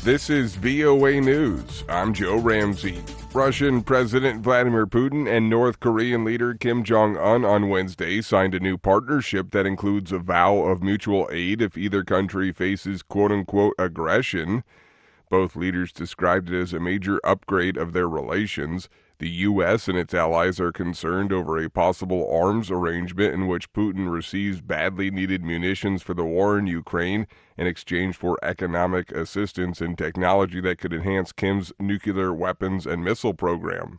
This is VOA News. I'm Joe Ramsey. Russian President Vladimir Putin and North Korean leader Kim Jong-un on Wednesday signed a new partnership that includes a vow of mutual aid if either country faces quote-unquote aggression. Both leaders described it as a major upgrade of their relations. The U.S. and its allies are concerned over a possible arms arrangement in which Putin receives badly needed munitions for the war in Ukraine in exchange for economic assistance and technology that could enhance Kim's nuclear weapons and missile program.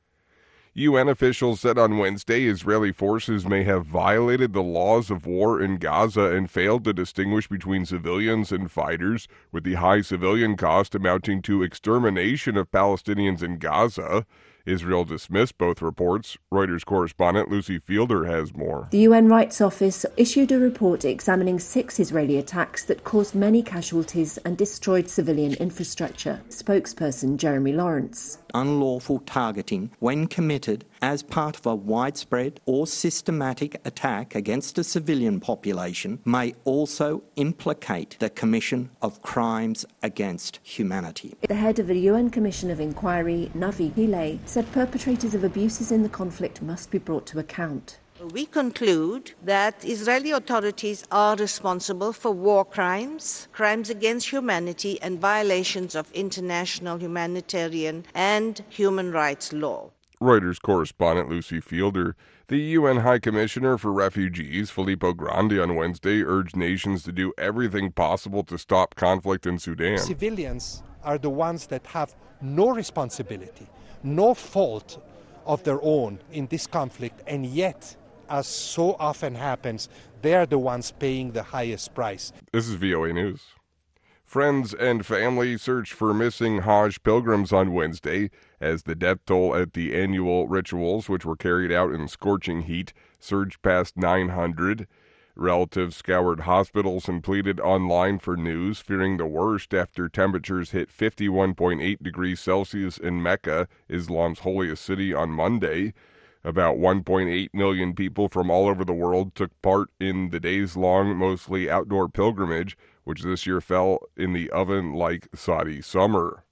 UN officials said on Wednesday Israeli forces may have violated the laws of war in Gaza and failed to distinguish between civilians and fighters, with the high civilian cost amounting to extermination of Palestinians in Gaza. Israel dismissed both reports. Reuters correspondent Lucy Fielder has more. The UN Rights Office issued a report examining 6 Israeli attacks that caused many casualties and destroyed civilian infrastructure. Spokesperson Jeremy Lawrence. Unlawful targeting, when committed as part of a widespread or systematic attack against a civilian population, may also implicate the commission of crimes against humanity. The head of the UN Commission of Inquiry, Navi Pillay, said perpetrators of abuses in the conflict must be brought to account. We conclude that Israeli authorities are responsible for war crimes, crimes against humanity, and violations of international humanitarian and human rights law. Reuters correspondent Lucy Fielder. The UN High Commissioner for Refugees, Filippo Grandi, on Wednesday urged nations to do everything possible to stop conflict in Sudan. Civilians are the ones that have no responsibility, no fault of their own in this conflict, and yet, as so often happens, they are the ones paying the highest price. This is VOA News. Friends and family searched for missing Hajj pilgrims on Wednesday as the death toll at the annual rituals, which were carried out in scorching heat, surged past 900. Relatives scoured hospitals and pleaded online for news, fearing the worst after temperatures hit 51.8 degrees Celsius in Mecca, Islam's holiest city, on Monday. About 1.8 million people from all over the world took part in the days-long, mostly outdoor pilgrimage, which this year fell in the oven-like Saudi summer.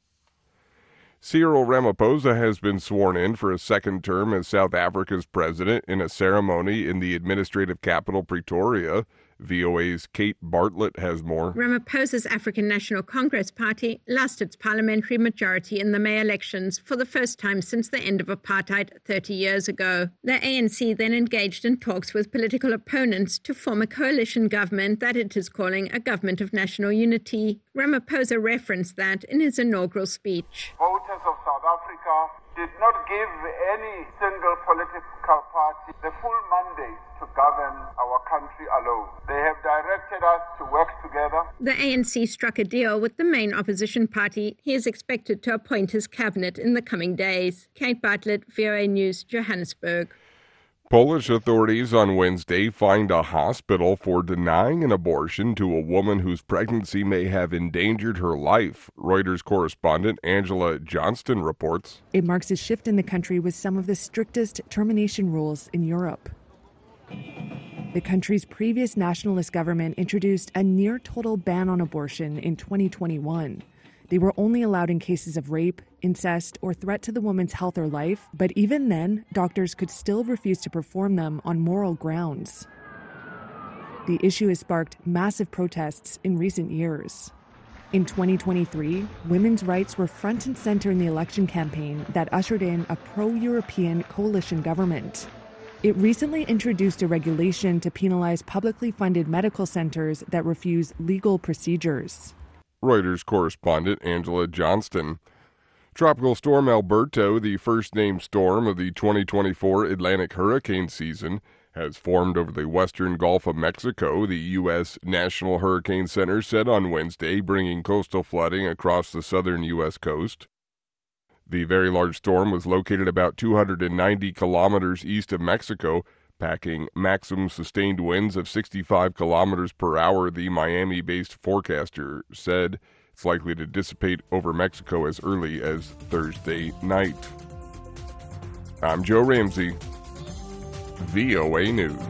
Cyril Ramaphosa has been sworn in for a second term as South Africa's president in a ceremony in the administrative capital, Pretoria. VOA's Kate Bartlett has more. Ramaphosa's African National Congress Party lost its parliamentary majority in the May elections for the first time since the end of apartheid 30 years ago. The ANC then engaged in talks with political opponents to form a coalition government that it is calling a government of national unity. Ramaphosa referenced that in his inaugural speech. Voters of South Africa did not give any single political party the full mandate to govern our country alone. They have directed us to work together. The ANC struck a deal with the main opposition party. He is expected to appoint his cabinet in the coming days. Kate Bartlett, VOA News, Johannesburg. Polish authorities on Wednesday fined a hospital for denying an abortion to a woman whose pregnancy may have endangered her life. Reuters correspondent Angela Johnston reports. It marks a shift in the country with some of the strictest termination rules in Europe. The country's previous nationalist government introduced a near-total ban on abortion in 2021. They were only allowed in cases of rape, incest, or threat to the woman's health or life, but even then, doctors could still refuse to perform them on moral grounds. The issue has sparked massive protests in recent years. In 2023, women's rights were front and center in the election campaign that ushered in a pro-European coalition government. It recently introduced a regulation to penalize publicly funded medical centers that refuse legal procedures. Reuters correspondent Angela Johnston. Tropical Storm Alberto, the first named storm of the 2024 Atlantic hurricane season, has formed over the western Gulf of Mexico, the U.S. National Hurricane Center said on Wednesday, bringing coastal flooding across the southern U.S. coast. The very large storm was located about 290 kilometers east of Mexico, packing maximum sustained winds of 65 kilometers per hour, the Miami-based forecaster said. It's likely to dissipate over Mexico as early as Thursday night. I'm Joe Ramsey, VOA News.